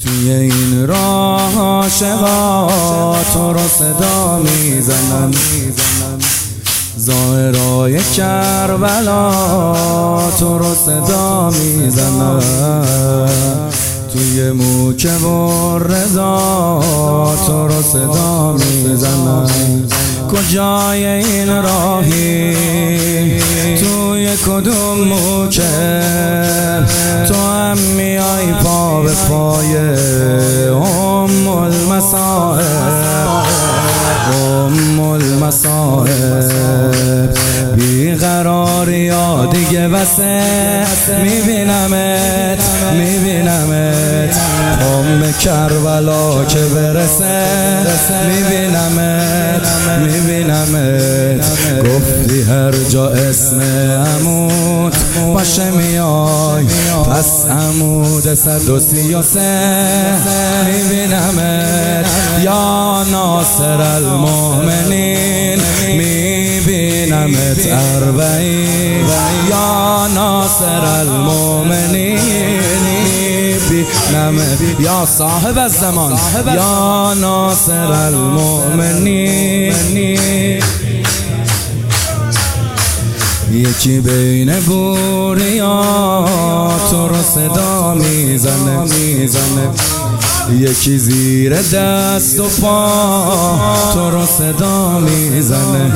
توی این راه عاشقا تو رو صدا میزنن، ظاهرای کربلا تو رو صدا میزنن، توی موکه و رضا تو رو صدا میزنن. کجای این راهی توی کدوم موکه تو هم میای پا به پای ام المصائب بیقراری یا دیگه بسه میبینمت پام کربلا که برسه میبینمت گفتی هر جا اسم عمود باشه میای پس عمود 133 میبینمت یا ناصر المؤمنین میبینمت 40 یا ناصر المؤمنین میبینمت یا صاحب الزمان یا ناصر المؤمنین. یکی بین بوریا تو رو صدا میزنه، یکی زیر دست و پا تو رو صدا میزنه،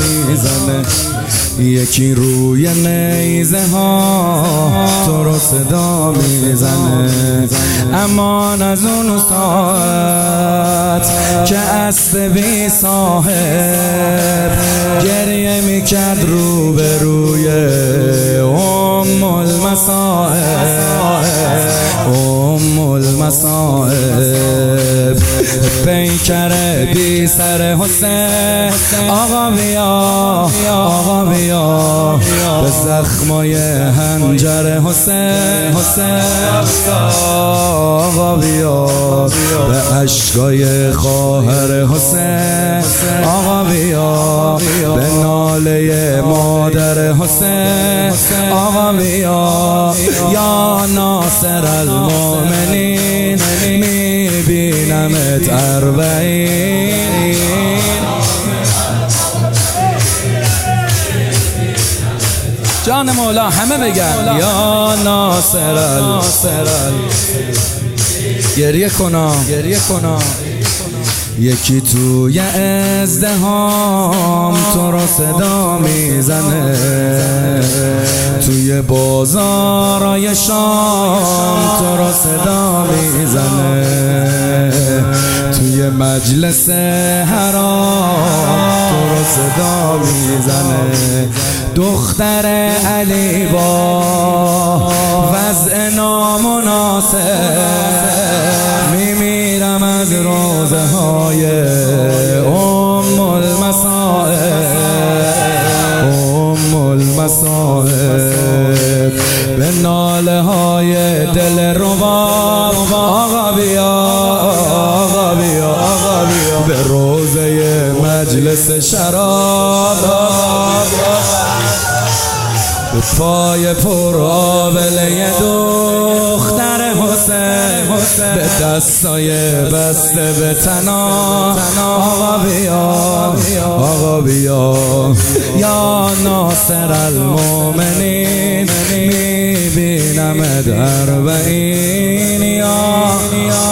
یکی روی نیزه ها تو رو صدا میزنه. امان از اون ساعت که اسب بی صاحب گریه میکرد رو به روی ام المصائب پیکر بی سر حسین آقا بیا به زخمای هنجر حسین آقا بیا به اشکای خواهر حسین آقا بیا به ناله مادر حسین آقا بیا یا ناصر المؤمنین میبینمت 40. جان مولا همه بگن یا ناصر گریه کنا. یکی توی ازدهام تو رو صدا میزنه، توی بازارای شام تو رو صدا میزنه، توی مجلس حرام تو رو صدا میزنه. دختر علی با وضع نامناسب میمیرم از روزه های ام المصائب به ناله های دل رباب آقا بیا به روزه مجلس شراب به پای پر آبله دختر حسین به دستای بسته به تنا آقا بیا یا ناصر المؤمنین میبینمت 40 یا